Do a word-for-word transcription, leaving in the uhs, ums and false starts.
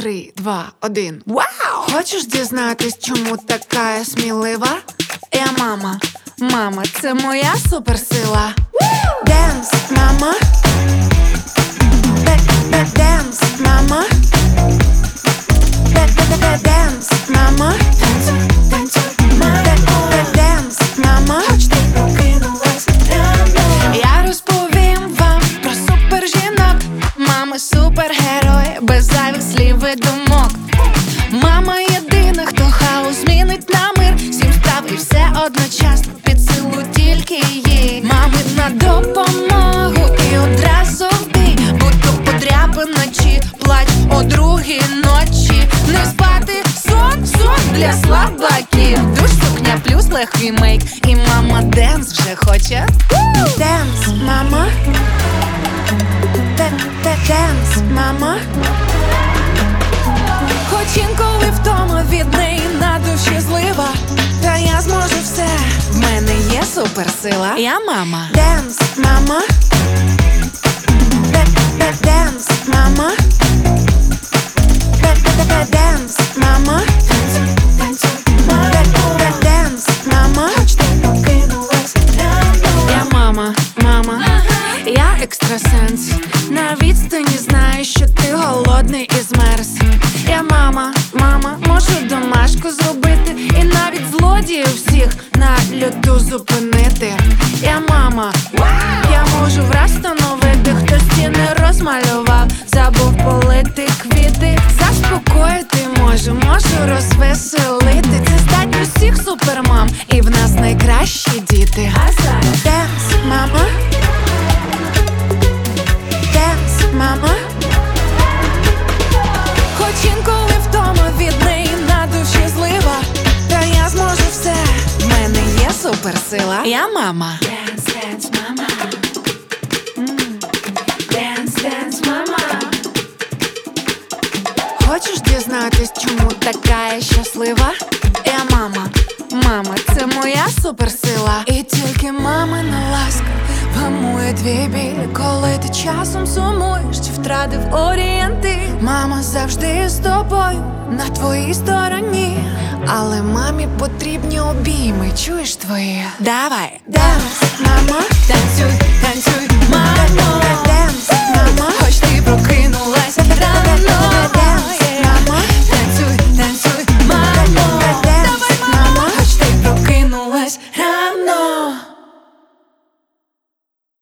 три, два, один. Вау! Хочеш дізнатись, чому така я смілива? Я мама, мама, це моя суперсила. Денс, мама. Денс, мама. Денс, мама. Денс, мама. Я розповім вам про супержінок. Мами супергерої, без зайвих слів і думок. Мама єдина, хто хаос змінить на мир. Всім справ і все одночасно, під силу тільки їй. Мами на допомогу і одразу в бій. Будь-то подряпина чи плач о другій ночі. Не спати, сон, сон для слабаків. Душ, сукня плюс легкий мейк. І мама денс вже хоче. Денс, мама. Денс, мама. Хоч інколи втома від неї на душі злива, та я зможу все, в мене є суперсила. Я мама. Денс, мама. Денс, мама. Денс, мама. Денс, мама. Я мама, мама. Я екстрасенс. На відстані знаю, що ти голодний і змерз. Я мама, мама, можу домашку зробити і навіть злодіїв всіх на льоту зупинити. Я мама, я можу враз встановити, хто стіни розмалював, забув полити квіти. Заспокоїти можу, можу розвеселити. Це здатні всіх супермам, і в нас найкращі діти. Денс, мама. Денс, мама. Хоч інколи втома від неї на душі злива, та я зможу все, в мене є суперсила. Я мама. Денс, денс, мама. Денс, денс, мама. Хочеш дізнатись, чому така я щаслива? Я мама, мама, це моя суперсила. І тільки мамина ласка вгамує твій біль, коли ти часом сумуєш чи втратив орієнти. Мама завжди з тобою, на твоїй стороні, але мамі потрібні обійми, чуєш твої? Давай, денс, мама. Танцюй, танцюй, мамо.